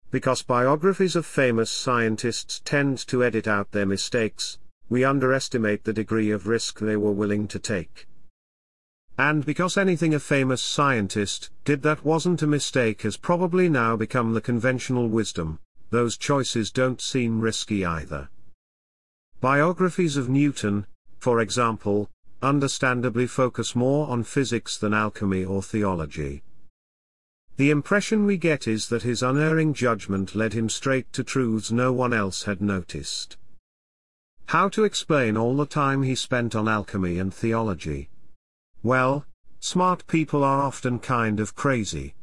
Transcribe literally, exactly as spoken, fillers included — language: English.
Because biographies of famous scientists tend to edit out their mistakes, we underestimate the degree of risk they were willing to take. And because anything a famous scientist did that wasn't a mistake has probably now become the conventional wisdom, those choices don't seem risky either. Biographies of Newton, for example, understandably focus more on physics than alchemy or theology. The impression we get is that his unerring judgment led him straight to truths no one else had noticed. How to explain all the time he spent on alchemy and theology? Well, smart people are often kind of crazy.